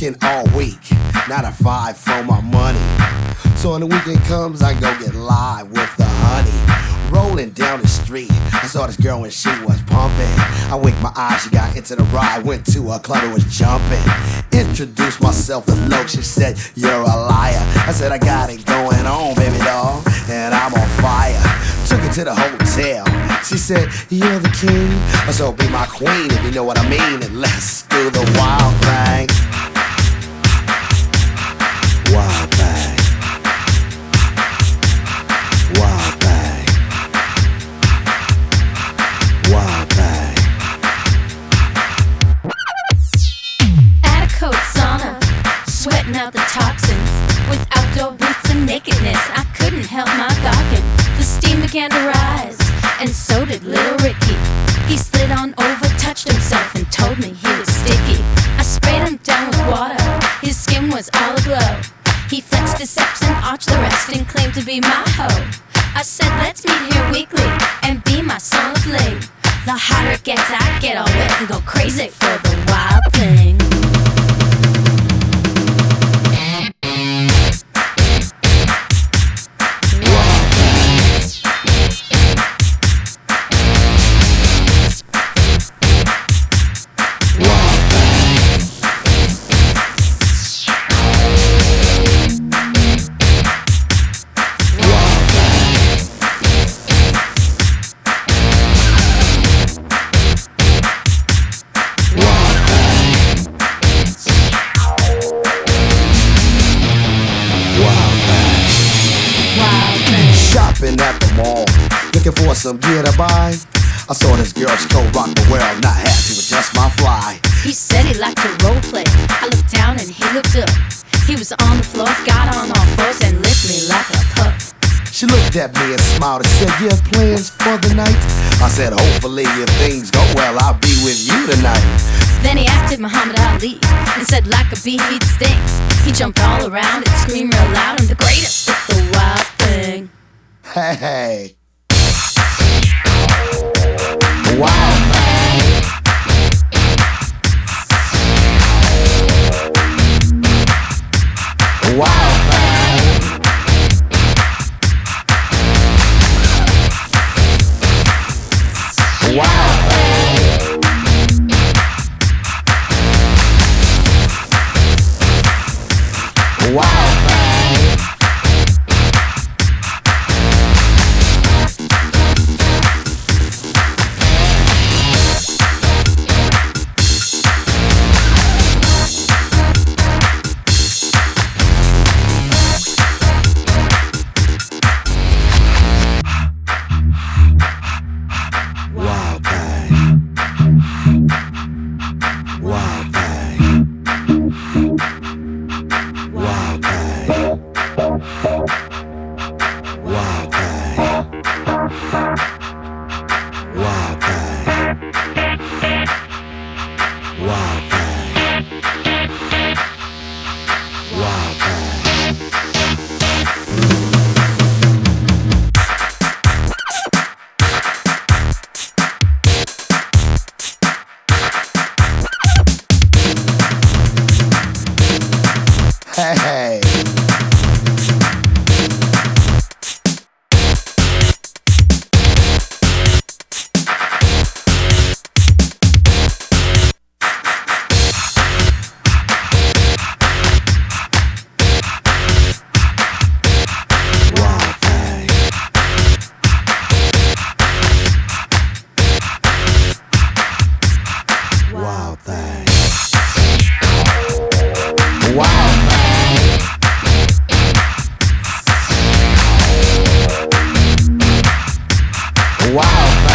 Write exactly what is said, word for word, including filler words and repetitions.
working all week, not a five for my money. So when the weekend comes, I go get live with the honey. Rolling down the street, I saw this girl and she was pumping. I winked my eyes, she got into the ride, went to a club and was jumping. Introduced myself to Loke, she said, you're a liar. I said, I got it going on, baby doll, and I'm on fire. Took her to the hotel, she said, you're the king, so be my queen if you know what I mean. And let's do the wild thing. Wild thing. Wild thing. Wild thing. At a coat sauna, sweating out the toxins, with outdoor boots and nakedness, I couldn't help my gawking. The steam began to rise, and so did little Ricky. He slid on over, touched himself, and told me he was sticky. I sprayed him down with water, his skin was all aglow. He flexed his steps and arched the rest and claimed to be my hoe. I said, let's meet here weekly and be my son of Lee. The hotter it gets, I get all wet and go crazy for the wild thing. Shopping at the mall, looking for some gear to buy. I saw this girl, she could rock the world, not happy with just my fly. He said he liked to role play. I looked down and he looked up. He was on the floor, got on all fours and licked me like a pup. She looked at me and smiled and said, you have plans for the night? I said, hopefully if things go well, I'll be with you tonight. Then he acted Muhammad Ali and said like a bee he'd sting. He jumped all around and screamed real loud, I'm the greatest with the wild thing. Hey, hey. Wow. Wow. Wow. Wow. Hey. Wild thing. Wow. Wow.